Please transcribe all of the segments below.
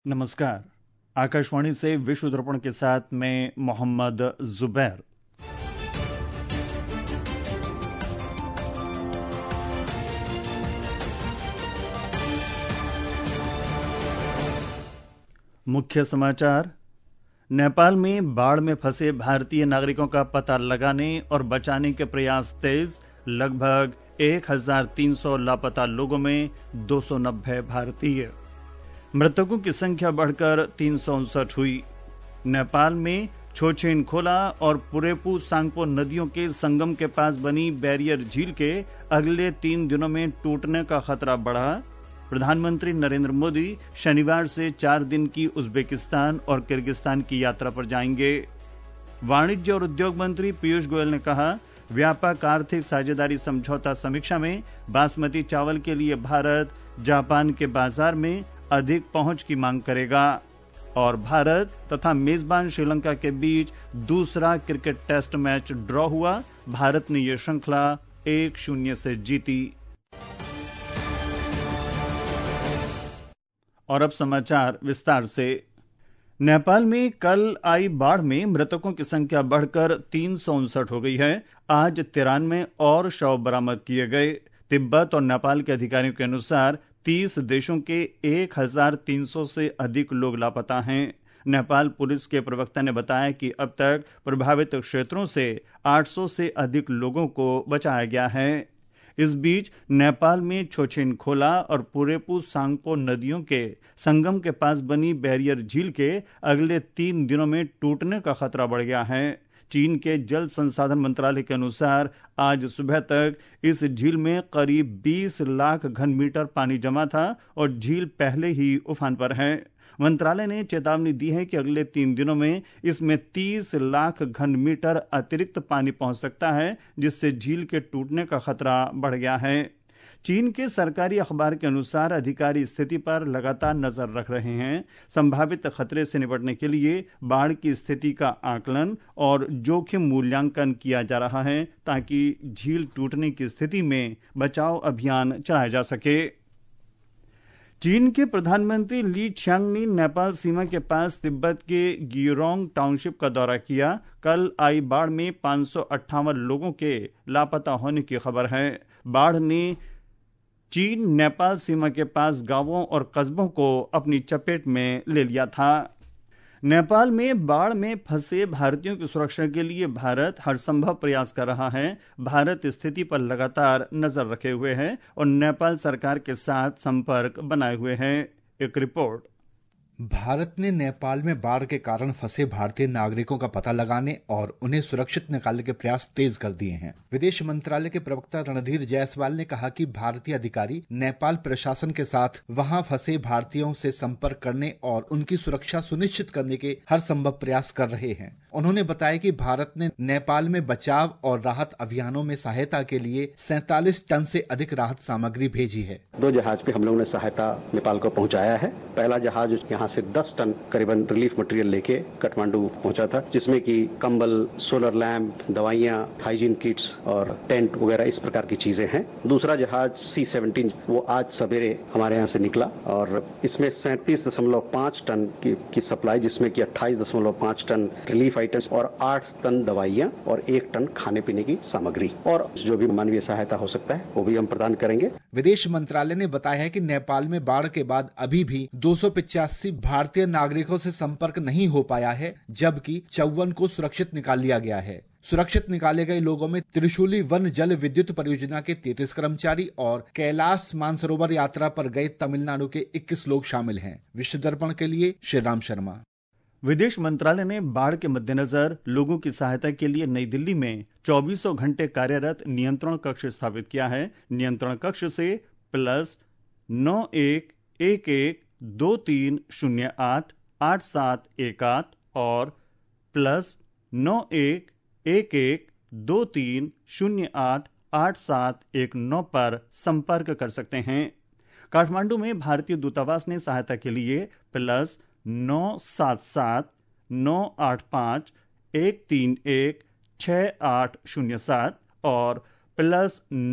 नमस्कार। आकाशवाणी से विश्व दर्पण के साथ मैं मोहम्मद जुबैर। मुख्य समाचार। नेपाल में बाढ़ में फंसे भारतीय नागरिकों का पता लगाने और बचाने के प्रयास तेज। लगभग 1300 लापता लोगों में 290 भारतीय। मृतकों की संख्या बढ़कर 359 हुई। नेपाल में छोछेनखोला और पुरेपू सांगपो नदियों के संगम के पास बनी बैरियर झील के अगले 3 दिनों में टूटने का खतरा बढ़ा। प्रधानमंत्री नरेंद्र मोदी शनिवार से 4 दिन की उज्बेकिस्तान और किर्गिस्तान की यात्रा पर जाएंगे। वाणिज्य और उद्योग मंत्री पीयूष गोयल ने कहा, व्यापक आर्थिक साझेदारी समझौता समीक्षा में बासमती चावल के लिए भारत जापान के बाजार में अधिक पहुंच की मांग करेगा। और भारत तथा मेजबान श्रीलंका के बीच दूसरा क्रिकेट टेस्ट मैच ड्रॉ हुआ। भारत ने यह श्रृंखला 1-0 से जीती। और अब समाचार विस्तार से। नेपाल में कल आई बाढ़ में मृतकों की संख्या बढ़कर 359 हो गई है। आज 93 और शव बरामद किए गए। तिब्बत और नेपाल के अधिकारियों के अनुसार 30 देशों के 1300 से अधिक लोग लापता हैं। नेपाल पुलिस के प्रवक्ता ने बताया कि अब तक प्रभावित क्षेत्रों से 800 से अधिक लोगों को बचाया गया है। इस बीच नेपाल में छोछेनखोला और पुरेपू सांगपो नदियों के संगम के पास बनी बैरियर झील के अगले 3 दिनों में टूटने का खतरा बढ़ गया है। चीन के जल संसाधन मंत्रालय के अनुसार आज सुबह तक इस झील में करीब 20 लाख घन मीटर पानी जमा था और झील पहले ही उफान पर है। मंत्रालय ने चेतावनी दी है कि अगले 3 दिनों में इसमें 30 लाख घन मीटर अतिरिक्त पानी पहुंच सकता है, जिससे झील के टूटने का खतरा बढ़ गया है। चीन के सरकारी अखबार के अनुसार अधिकारी स्थिति पर लगातार नजर रख रहे हैं। संभावित खतरे से निपटने के लिए बाढ़ की स्थिति का आकलन और जोखिम मूल्यांकन किया जा रहा है, ताकि झील टूटने की स्थिति में बचाव अभियान चलाया जा सके। चीन के प्रधानमंत्री ली छियांग ने नेपाल सीमा के पास तिब्बत के गियोरोंग टाउनशिप का दौरा किया। कल आई बाढ़ में 558 लोगों के लापता होने की खबर है। बाढ़ ने चीन नेपाल सीमा के पास गांवों और कस्बों को अपनी चपेट में ले लिया था। नेपाल में बाढ़ में फंसे भारतीयों की सुरक्षा के लिए भारत हर संभव प्रयास कर रहा है। भारत स्थिति पर लगातार नजर रखे हुए है और नेपाल सरकार के साथ संपर्क बनाए हुए है। एक रिपोर्ट। भारत ने नेपाल में बाढ़ के कारण फंसे भारतीय नागरिकों का पता लगाने और उन्हें सुरक्षित निकालने के प्रयास तेज कर दिए हैं। विदेश मंत्रालय के प्रवक्ता रणधीर जायसवाल ने कहा कि भारतीय अधिकारी नेपाल प्रशासन के साथ वहां फंसे भारतीयों से संपर्क करने और उनकी सुरक्षा सुनिश्चित करने के हर संभव प्रयास कर रहे हैं। उन्होंने बताया कि भारत ने नेपाल में बचाव और राहत अभियानों में सहायता के लिए 47 टन से अधिक राहत सामग्री भेजी है। 2 जहाज पे हम लोगों ने सहायता नेपाल को पहुंचाया है। पहला जहाज यहाँ से 10 टन करीबन रिलीफ मटेरियल लेके काठमांडू पहुंचा था, जिसमें कि कंबल, सोलर लैंप, दवाइयां, हाइजीन किट्स और टेंट वगैरह इस प्रकार की चीजें हैं। दूसरा जहाज C-17 वो आज सवेरे हमारे यहाँ से निकला और इसमें 37.5 टन की सप्लाई, जिसमें कि 28.5 टन रिलीफ आइटम्स और 8 टन दवाइयां और 1 टन खाने पीने की सामग्री और जो भी मानवीय सहायता हो सकता है वो भी हम प्रदान करेंगे। विदेश मंत्रालय ने बताया है कि नेपाल में बाढ़ के बाद अभी भी 285 भारतीय नागरिकों से संपर्क नहीं हो पाया है, जबकि 54 को सुरक्षित निकाल लिया गया है। सुरक्षित निकाले गए लोगों में त्रिशूली वन जल विद्युत परियोजना के 33 कर्मचारी और कैलाश मानसरोवर यात्रा पर गए तमिलनाडु के 21 लोग शामिल हैं। विश्व दर्पण के लिए श्री राम शर्मा। विदेश मंत्रालय ने बाढ़ के मद्देनजर लोगों की सहायता के लिए नई दिल्ली में 24 घंटे कार्यरत नियंत्रण कक्ष स्थापित किया है। नियंत्रण कक्ष से +911123088718 और +911123088719 पर संपर्क कर सकते हैं। काठमांडू में भारतीय दूतावास ने सहायता के लिए +977-985-131-6807 और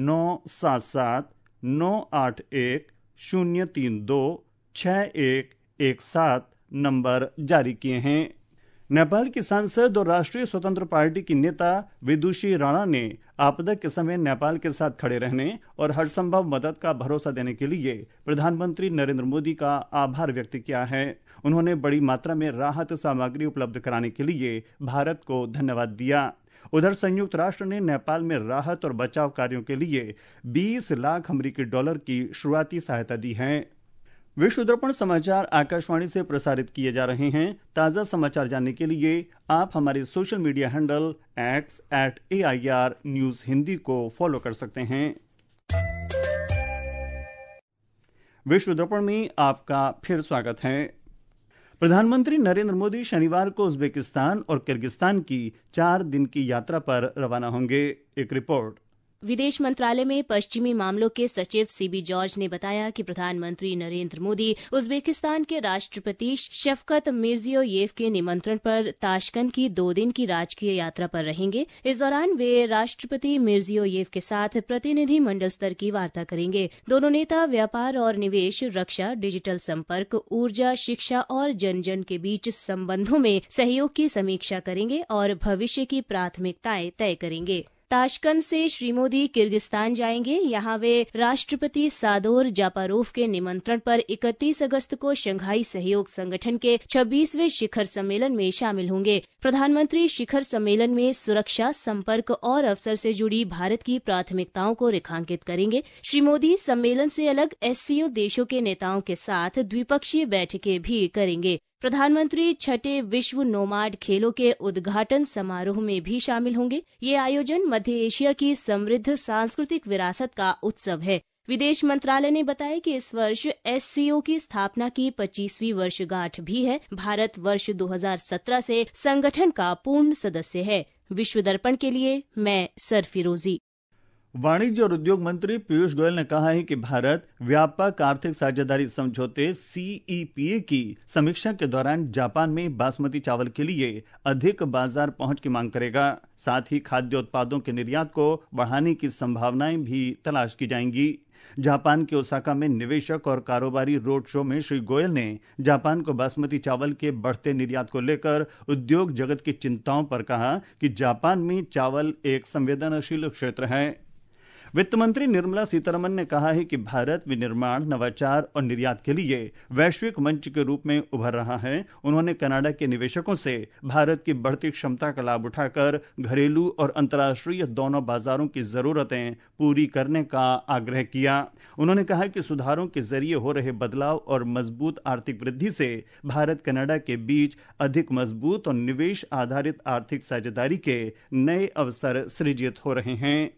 +977-981-032-61 एक नंबर जारी किए हैं। नेपाल की सांसद और राष्ट्रीय स्वतंत्र पार्टी की नेता विदुषी राणा ने आपदा के समय नेपाल के साथ खड़े रहने और हर संभव मदद का भरोसा देने के लिए प्रधानमंत्री नरेंद्र मोदी का आभार व्यक्त किया है। उन्होंने बड़ी मात्रा में राहत सामग्री उपलब्ध कराने के लिए भारत को धन्यवाद दिया। उधर संयुक्त राष्ट्र ने नेपाल में राहत और बचाव कार्यों के लिए 20 लाख अमेरिकी डॉलर की शुरुआती सहायता दी है। विश्व दर्पण समाचार आकाशवाणी से प्रसारित किए जा रहे हैं। ताजा समाचार जानने के लिए आप हमारे social media handle @AIR news Hindi को फॉलो कर सकते हैं। विश्व दर्पण में आपका फिर स्वागत है। प्रधानमंत्री नरेंद्र मोदी शनिवार को उज्बेकिस्तान और किर्गिस्तान की 4 दिन की यात्रा पर रवाना होंगे। एक रिपोर्ट। विदेश मंत्रालय में पश्चिमी मामलों के सचिव सीबी जॉर्ज ने बताया कि प्रधानमंत्री नरेंद्र मोदी उज्बेकिस्तान के राष्ट्रपति शफकत मिर्जियोयेव के निमंत्रण पर ताशकंद की 2 दिन की राजकीय यात्रा पर रहेंगे। इस दौरान वे राष्ट्रपति मिर्जियोयेव के साथ प्रतिनिधि मंडल स्तर की वार्ता करेंगे। दोनों नेता व्यापार और निवेश, रक्षा, डिजिटल संपर्क, ऊर्जा, शिक्षा और जन जन के बीच संबंधों में सहयोग की समीक्षा करेंगे और भविष्य की प्राथमिकताएं तय करेंगे। ताशकंद से श्री मोदी किर्गिस्तान जाएंगे। यहाँ वे राष्ट्रपति सादोर जापारोव के निमंत्रण पर 31 अगस्त को शंघाई सहयोग संगठन के 26वें शिखर सम्मेलन में शामिल होंगे। प्रधानमंत्री शिखर सम्मेलन में सुरक्षा, संपर्क और अवसर से जुड़ी भारत की प्राथमिकताओं को रेखांकित करेंगे। श्री मोदी सम्मेलन से अलग SCO देशों के नेताओं के साथ द्विपक्षीय बैठकें भी करेंगे। प्रधानमंत्री 6ठे विश्व नोमाड खेलों के उद्घाटन समारोह में भी शामिल होंगे। ये आयोजन मध्य एशिया की समृद्ध सांस्कृतिक विरासत का उत्सव है। विदेश मंत्रालय ने बताया कि इस वर्ष SCO की स्थापना की 25वीं वर्षगांठ भी है। भारत वर्ष 2017 से संगठन का पूर्ण सदस्य है। विश्व दर्पण के लिए मैं सरफिरोजी। वाणिज्य और उद्योग मंत्री पीयूष गोयल ने कहा है कि भारत व्यापक आर्थिक साझेदारी समझौते CEPA की समीक्षा के दौरान जापान में बासमती चावल के लिए अधिक बाजार पहुंच की मांग करेगा। साथ ही खाद्य उत्पादों के निर्यात को बढ़ाने की संभावनाएं भी तलाश की जाएंगी। जापान के ओसाका में निवेशक और कारोबारी रोड शो में श्री गोयल ने जापान को बासमती चावल के बढ़ते निर्यात को लेकर उद्योग जगत की चिंताओं पर कहा कि जापान में चावल एक संवेदनशील क्षेत्र है। वित्त मंत्री निर्मला सीतारमण ने कहा है कि भारत विनिर्माण, नवाचार और निर्यात के लिए वैश्विक मंच के रूप में उभर रहा है। उन्होंने कनाडा के निवेशकों से भारत की बढ़ती क्षमता का लाभ उठाकर घरेलू और अंतर्राष्ट्रीय दोनों बाजारों की जरूरतें पूरी करने का आग्रह किया। उन्होंने कहा कि सुधारों के जरिए हो रहे बदलाव और मजबूत आर्थिक वृद्धि से भारत कनाडा के बीच अधिक मजबूत और निवेश आधारित आर्थिक साझेदारी के नए अवसर सृजित हो रहे हैं।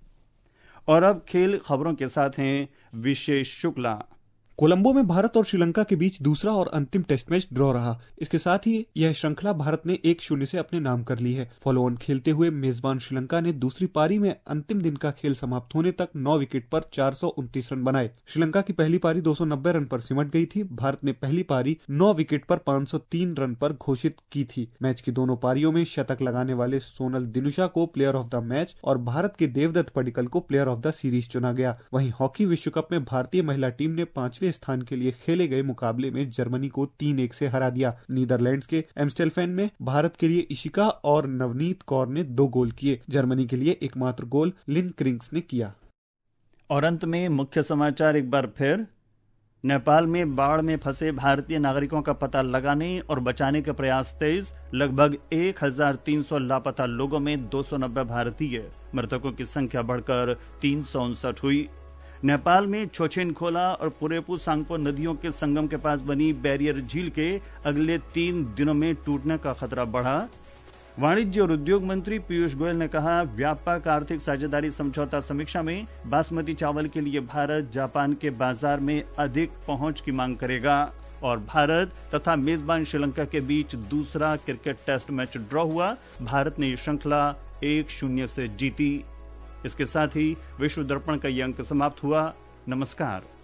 और अब खेल खबरों के साथ हैं विशेष शुक्ला। कोलंबो में भारत और श्रीलंका के बीच दूसरा और अंतिम टेस्ट मैच ड्रॉ रहा। इसके साथ ही यह श्रृंखला भारत ने 1-0 से अपने नाम कर ली है। फॉलो ऑन खेलते हुए मेजबान श्रीलंका ने दूसरी पारी में अंतिम दिन का खेल समाप्त होने तक 9 विकेट पर 429 रन बनाए। श्रीलंका की पहली पारी 290 रन पर सिमट गई थी। भारत ने पहली पारी 9 विकेट पर 503 रन पर घोषित की थी। मैच की दोनों पारियों में शतक लगाने वाले सोनल दिनुशा को प्लेयर ऑफ द मैच और भारत के देवदत्त पडिक्कल को प्लेयर ऑफ द सीरीज चुना गया। वहीं हॉकी विश्व कप में भारतीय महिला टीम ने 5वें स्थान के लिए खेले गए मुकाबले में जर्मनी को 3-1 से हरा दिया। नीदरलैंड्स के एम्स्टेलफेन में भारत के लिए इशिका और नवनीत कौर ने 2 गोल किए। जर्मनी के लिए एकमात्र गोल लिन क्रिंग्स ने किया। और अंत में मुख्य समाचार एक बार फिर। नेपाल में बाढ़ में फंसे भारतीय नागरिकों का पता लगाने और बचाने के प्रयास तेज। लगभग 1300 लापता लोगों में 290 भारतीय। मृतकों की संख्या बढ़कर 359 हुई। नेपाल में छोछेनखोला और पुरेपु सांगपो नदियों के संगम के पास बनी बैरियर झील के अगले 3 दिनों में टूटने का खतरा बढ़ा। वाणिज्य और उद्योग मंत्री पीयूष गोयल ने कहा, व्यापक आर्थिक साझेदारी समझौता समीक्षा में बासमती चावल के लिए भारत जापान के बाजार में अधिक पहुंच की मांग करेगा। और भारत तथा मेजबान श्रीलंका के बीच दूसरा क्रिकेट टेस्ट मैच ड्रॉ हुआ। भारत ने ये श्रृंखला 1-0 से जीती। इसके साथ ही विश्व दर्पण का ये अंक समाप्त हुआ। नमस्कार।